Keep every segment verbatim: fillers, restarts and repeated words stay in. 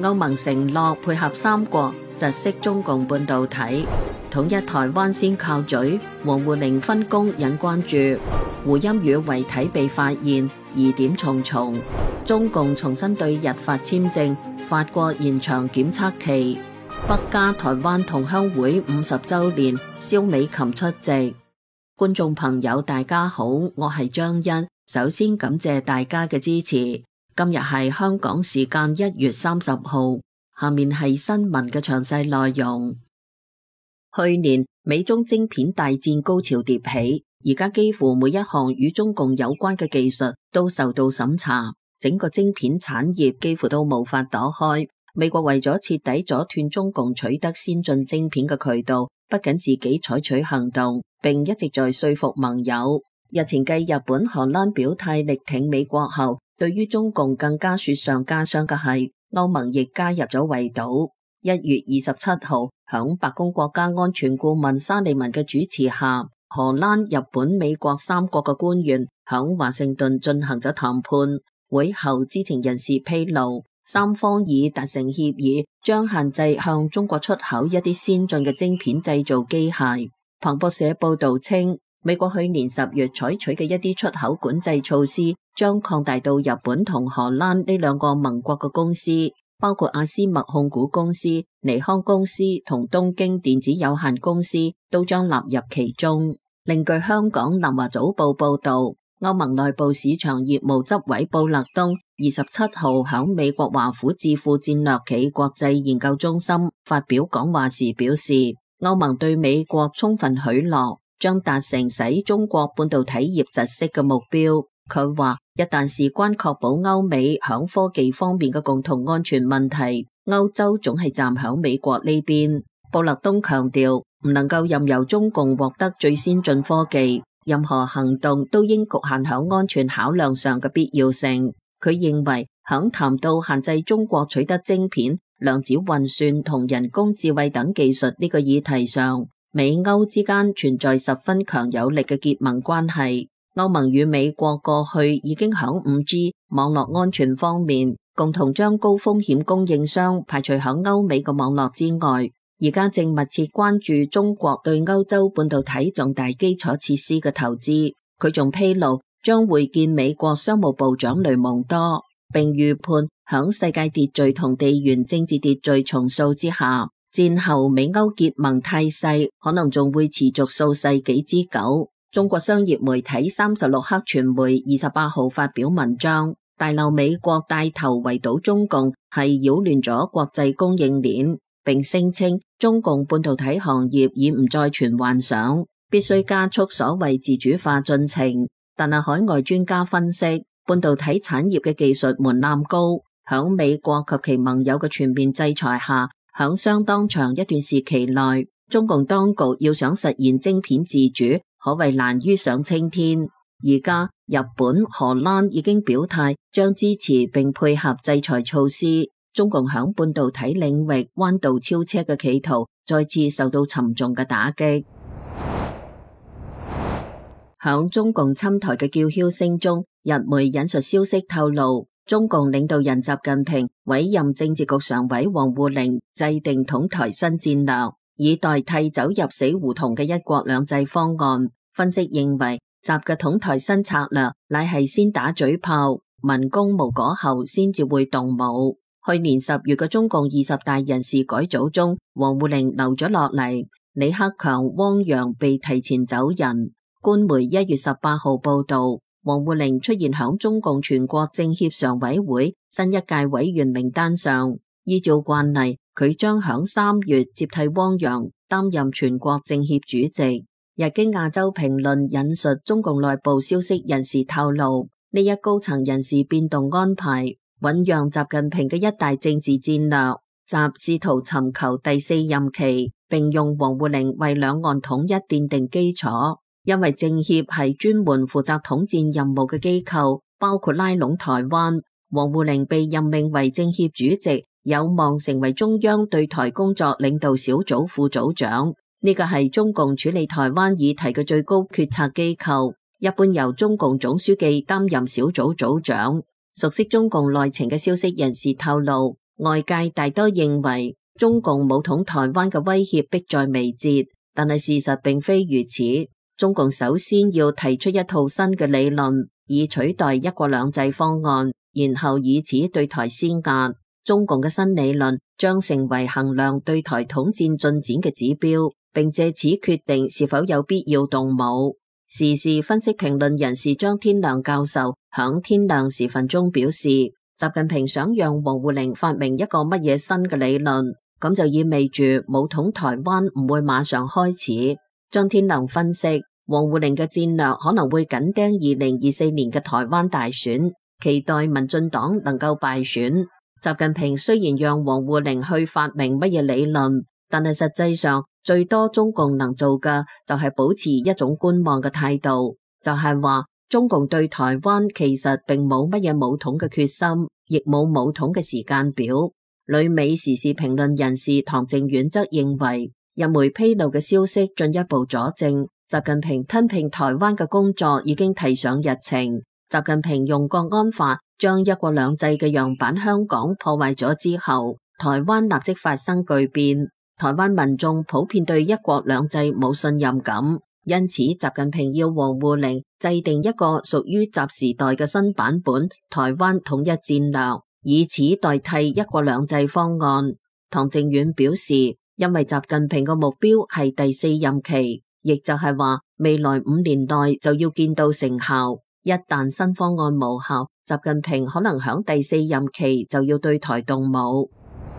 歐盟承諾配合三國窒息中共半導體，統一台灣先靠嘴，王滬寧分工引關注。胡鑫宇遺體被發現，疑點重重。中共重新對日法簽證，法國延長檢測期。北加台灣同鄉會五十週年，蕭美琴出席。觀眾朋友大家好，我係張欣，首先感謝大家嘅支持。今日係香港時間一月三十號，下面係新聞嘅詳細內容。去年美中晶片大戰高潮迭起，而家幾乎每一項與中共有關嘅技術都受到審查，整個晶片產業幾乎都無法躲開。美國為咗徹底阻斷中共取得先進晶片嘅渠道，不僅自己採取行動，並一直在說服盟友。日前繼日本、荷蘭表態力挺美國後，對於中共更加雪上加霜嘅係，歐盟亦加入咗圍堵。一月二十七號，響白宮國家安全顧問沙利文嘅主持下，荷蘭、日本、美國三國嘅官員響華盛頓進行咗談判。會後知情人士披露，三方已達成協議，將限制向中國出口一啲先進嘅晶片製造機械。彭博社報道稱，美國去年十月採取嘅一啲出口管制措施，將擴大到日本同荷蘭呢兩個盟國嘅公司，包括阿斯麥控股公司、尼康公司同東京電子有限公司都將納入其中。另據香港南華早報報道，歐盟內部市場業務執委布勒東二十七號響美國華府智庫戰略企國際研究中心發表講話時表示，歐盟對美國充分許諾，將達成使中國半導體業窒息嘅目標。佢話，一旦事關確保歐美響科技方面嘅共同安全問題，歐洲總係站響美國呢邊。布勒東強調，唔能夠任由中共獲得最先進科技，任何行動都應局限響安全考量上嘅必要性。佢認為，響談到限制中國取得晶片、量子運算同人工智慧等技術呢個議題上，美歐之間存在十分強有力嘅結盟關係。歐盟與美國過去已經響 五 G 網絡安全方面共同將高風險供應商排除響歐美嘅網絡之外，而家正密切關注中國對歐洲半導體重大基礎設施嘅投資。佢仲披露將會見美國商務部長雷蒙多，並預判響世界秩序同地緣政治秩序重塑之下，戰後美歐結盟態勢可能仲會持續數世紀之久。中國商業媒體三十六氪傳媒二十八號發表文章，大鬧美國帶頭圍堵中共係擾亂咗國際供應鏈，並聲稱中共半導體行業已唔再存幻想，必須加速所謂自主化進程。但係海外專家分析，半導體產業嘅技術門檻高，響美國及其盟友嘅全面制裁下，響相當長一段時期內，中共當局要想實現晶片自主，可謂難於上青天。而家日本、荷蘭已經表態將支持並配合制裁措施，中共響半導體領域彎道超車嘅企圖再次受到沉重嘅打擊。響中共侵台嘅叫囂聲中，日媒引述消息透露，中共領導人習近平委任政治局常委王滬寧制定統台新戰略，以代替走入死胡同嘅一國兩制方案。分析認為，習嘅統台新策略乃係先打嘴炮，文攻無果後先至會動武。去年十月嘅中共二十大人事改組中，王滬寧留咗落嚟，李克強、汪洋被提前走人。官媒一月十八號報道，王滬寧出現響中共全國政協常委會新一屆委員名單上。依照慣例，佢將響三月接替汪洋擔任全國政協主席。日經亞洲評論引述中共內部消息人士透露，呢一高層人事變動安排醞釀習近平嘅一大政治戰略，習試圖尋求第四任期，並用王滬寧為兩岸統一奠定基礎。因為政協係專門負責統戰任務嘅機構，包括拉攏台灣。王滬寧被任命為政協主席，有望成為中央對台工作領導小組副組長。呢個係中共處理台灣議題嘅最高決策機構，一般由中共總書記擔任小組組長。熟悉中共內情嘅消息人士透露， 外界大多認為中共武統台灣嘅威脅迫在眉睫，但係事實並非如此。中共首先要提出一套新嘅理論，以取代一國兩制方案，然後以此對台施壓。中共嘅新理論將成為衡量對台統戰進展嘅指標，並借此決定是否有必要動武。時事分析評論人士張天亮教授響天亮時分中表示，習近平想讓王滬寧發明一個乜嘢新嘅理論，咁就意味住武統台灣唔會馬上開始。張天亮分析，王滬寧嘅戰略可能會緊盯二零二四年嘅台灣大選，期待民進黨能夠敗選。習近平雖然讓王滬寧去發明乜嘢理論，但係實際上最多中共能做嘅就係保持一種觀望嘅態度，就係話中共對台灣其實並冇乜嘢武統嘅決心，亦冇武統嘅時間表。旅美時事評論人士唐靖遠則認為，日媒披露嘅消息進一步佐證，習近平吞併台灣嘅工作已經提上日程。習近平用國安法將一國兩制嘅樣板香港破壞咗之後，台灣立即發生巨變。台灣民眾普遍對一國兩制冇信任感，因此習近平要王滬寧制定一個屬於習時代嘅新版本台灣統一戰略，以此代替一國兩制方案。唐靖遠表示，因為習近平嘅目標係第四任期，亦就係話未來五年內就要見到成效。一旦新方案無效，習近平可能響第四任期就要對台動武。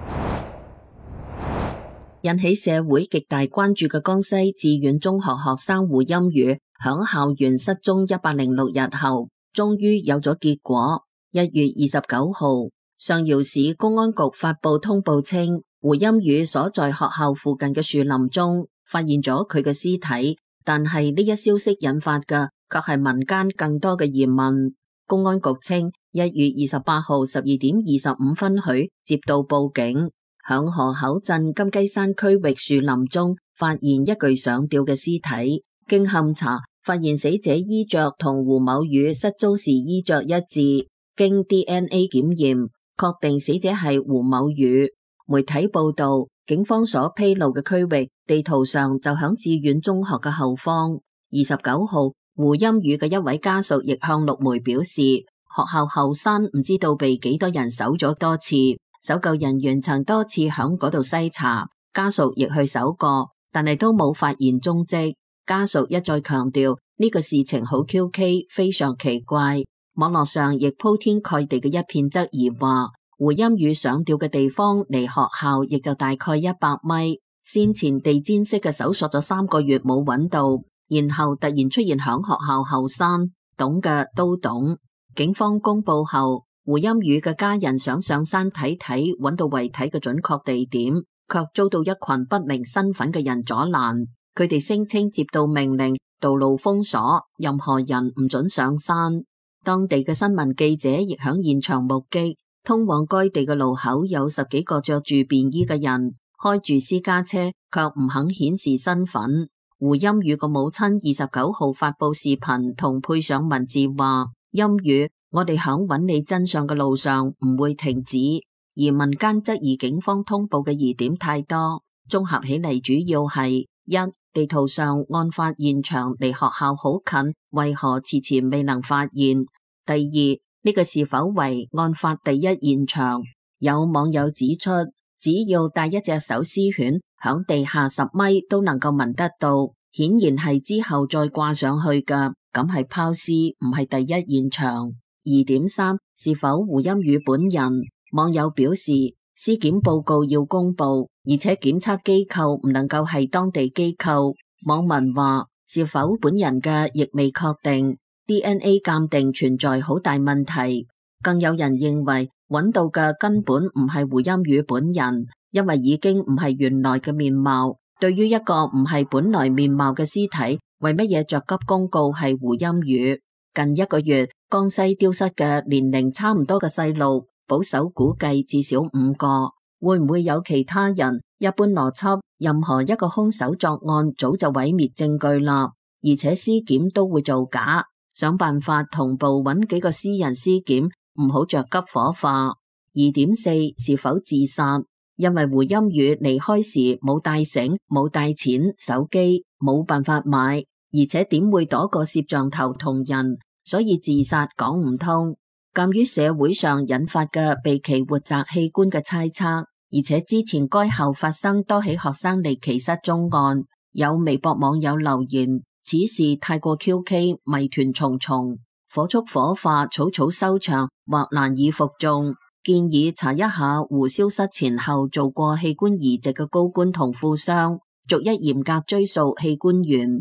引起社會極大關注嘅江西致遠中學學生胡鑫宇響校園失蹤一百零六日後，終於有咗結果。一月二十九號，上饒市公安局發佈通報稱，胡鑫宇所在學校附近嘅樹林中發現咗佢嘅屍體，但係呢一消息引發嘅卻係民間更多嘅疑問。公安局稱，一月二十八號十二點二十五分許接到報警，響河口鎮金雞山區域樹林中發現一具上吊嘅屍體，經勘查發現死者衣着同胡某宇失蹤時衣着一致，經 D N A 檢驗確定死者係胡某宇。媒體報道，警方所披露嘅區域地圖上就響致遠中學嘅後方。二十九號，胡鑫宇嘅一位家屬亦向陸媒表示，學校後山唔知道被幾多人搜咗多次，搜救人員曾多次響嗰度篩查，家屬亦去搜過，但係都冇發現蹤跡。家屬一再強調呢個事情好蹊蹺，非常奇怪。網絡上亦鋪天蓋地嘅一片質疑話，胡鑫宇上吊嘅地方離學校亦就大概一百米，先前地毯式嘅搜索咗三個月冇揾到，然後突然出現響學校後山，懂嘅都懂。警方公布後，胡鑫宇嘅家人想上山睇睇，揾到遺體嘅準確地點，卻遭到一群不明身份嘅人阻攔。佢哋聲稱接到命令，道路封鎖，任何人唔准上山。當地嘅新聞記者亦響現場目擊，通往該地嘅路口有十幾個着住便衣嘅人，開住私家車，卻唔肯顯示身份。胡鑫宇個母親二十九號發佈視頻同配上文字話，鑫宇，我哋響揾你真相嘅路上唔會停止。而民間質疑警方通報嘅疑點太多，綜合起嚟主要係一、地圖上案發現場離學校好近，為何遲遲未能發現？第二，呢個是否為案發第一現場？有網友指出，只要帶一隻手撕犬，響地下十米都能夠聞得到，顯然係之後再掛上去㗎，咁係拋屍，唔係第一現場。二點三，是否胡鑫宇本人？網友表示，屍檢報告要公布，而且檢測機構唔能夠係當地機構。網民話，是否本人嘅亦未確定。D N A 鑑定存在好大問題，更有人認為揾到嘅根本唔係胡鑫宇本人，因為已經唔係原來嘅面貌。對於一個唔係本來面貌嘅屍體，為乜嘢着急公告係胡鑫宇？近一個月，江西丟失嘅年齡差唔多嘅細路，保守估計至少五個，會唔會有其他人？一般邏輯，任何一個兇手作案早就毀滅證據啦，而且屍檢都會造假。想辦法同步揾幾個私人屍檢，唔好着急火化。 二點四是否自殺，因為胡鑫宇離開時冇帶繩、冇帶錢、手機冇辦法買，而且點會躲過攝像頭同人，所以自殺講唔通。鑒於社會上引發嘅被其活摘器官嘅猜測，而且之前該校發生多起學生離奇失蹤案，有微博網友留言此事太過蹊蹺，謎團重重，火速火化，草草收場或難以服眾，建議查一下胡消失前後做過器官移植嘅高官同富商，逐一嚴格追溯器官源。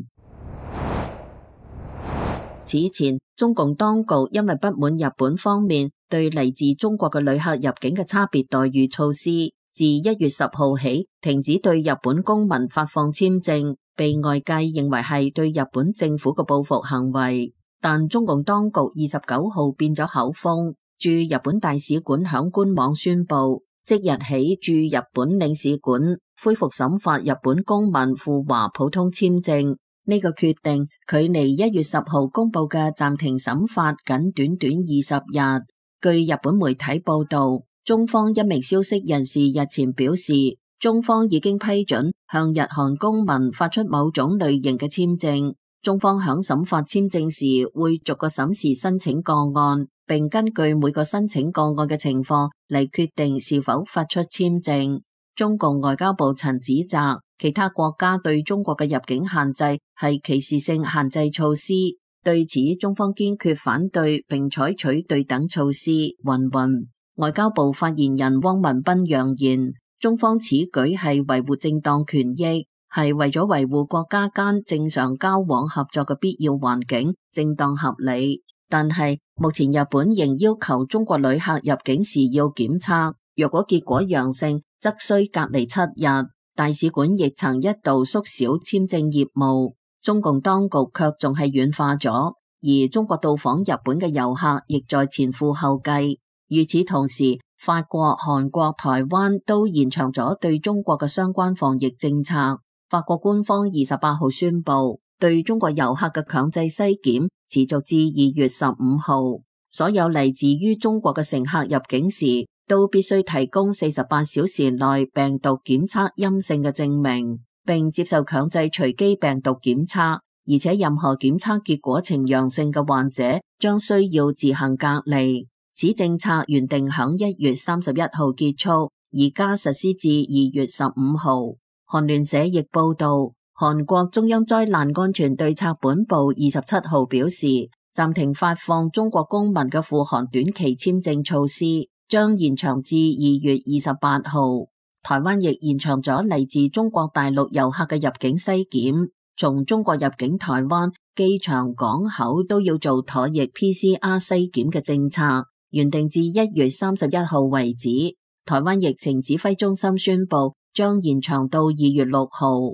此前，中共當局因為不滿日本方面對嚟自中國嘅旅客入境嘅差別待遇措施，自一月十號起停止對日本公民發放簽證，被外界認為係對日本政府嘅報復行為。但中共當局二十九號變咗口風，駐日本大使館響官網宣布，即日起駐日本領事館恢復審發日本公民赴華普通簽證。呢個決定距離一月十號公布嘅暫停審發僅短短二十日。據日本媒體報道，中方一名消息人士日前表示，中方已經批准向日韓公民發出某種類型嘅簽證。中方響審發簽證時會逐個審視申請個案，並根據每個申請個案嘅情況嚟決定是否發出簽證。中共外交部曾指責其他國家對中國嘅入境限制係歧視性限制措施，對此中方堅決反對並採取對等措施。云云，外交部發言人汪文斌揚言，中方此舉係維護正當權益，係為咗維護國家間正常交往合作嘅必要環境，正當合理。但係目前日本仍要求中國旅客入境時要檢測，若果結果陽性，則需隔離七日。大使館亦曾一度縮小簽證業務，中共當局卻仲係軟化咗，而中國到訪日本嘅遊客亦在前赴後繼。與此同時，法國、韓國、台灣都延長咗對中國嘅相關防疫政策。法國官方二十八號宣布，對中國遊客嘅強制篩檢持續至二月十五號，所有嚟自於中國嘅乘客入境時，都必須提供四十八小時內病毒檢測陰性嘅證明，並接受強制隨機病毒檢測，而且任何檢測結果呈陽性嘅患者將需要自行隔離。此政策原定響一月三十一號結束，而家實施至二月十五號。韓聯社亦報道，韓國中央災難安全對策本部二十七號表示，暫停發放中國公民嘅赴韓短期簽證措施將延長至二月二十八號。台灣亦延長咗嚟自中國大陸遊客嘅入境篩檢，從中國入境台灣機場港口都要做唾液 P C R 篩檢嘅政策，原定至一月三十一號為止。台灣疫情指揮中心宣布將延長到二月六號。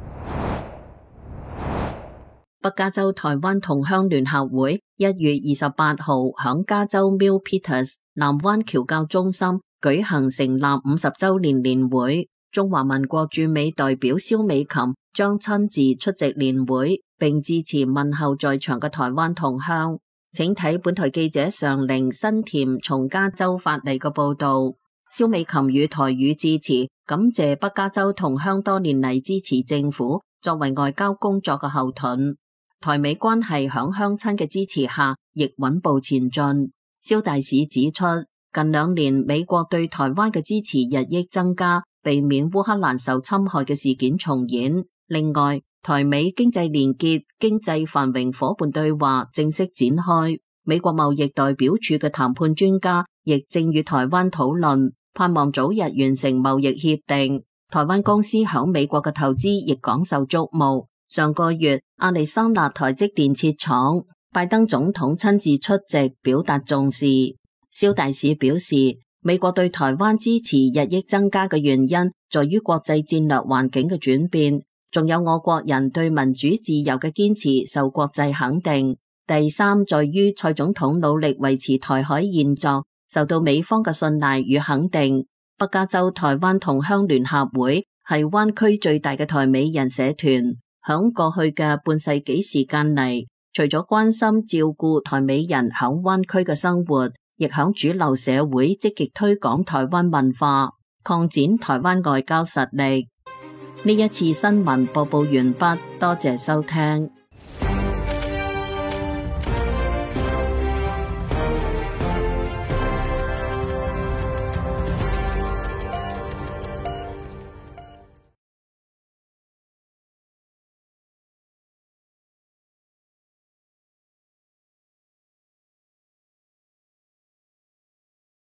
北加州台灣同鄉聯合會一月二十八號響加州 Milpitas 南灣僑教中心舉行成立五十周年年會，中華民國駐美代表蕭美琴將親自出席年會，並致辭問候在場嘅台灣同鄉。請睇本台記者常玲新田從加州發嚟嘅報道。蕭美琴與台語致辭，感謝北加州同鄉多年嚟支持政府作為外交工作嘅後盾。台美關係響鄉親嘅支持下，亦穩步前進。蕭大使指出，近兩年美國對台灣嘅支持日益增加，避免烏克蘭受侵害嘅事件重演。另外，台美經濟連結、經濟繁榮夥伴對話正式展開。美國貿易代表處嘅談判專家亦正與台灣討論，盼望早日完成貿易協定。台灣公司響美國嘅投資亦廣受矚目。上個月，亞利桑那台積電設廠，拜登總統親自出席，表達重視。蕭大使表示，美國對台灣支持日益增加嘅原因，在於國際戰略環境嘅轉變，仲有我國人對民主自由嘅堅持受國際肯定。第三，在於蔡總統努力維持台海現狀，受到美方嘅信賴與肯定。北加州台灣同鄉聯合會係灣區最大嘅台美人社團。響過去嘅半世紀時間嚟，除咗關心照顧台美人響灣區嘅生活， 亦響主流社會積極推廣台灣文化，擴展台灣外交實力。呢一次新聞播報完畢，多謝收聽。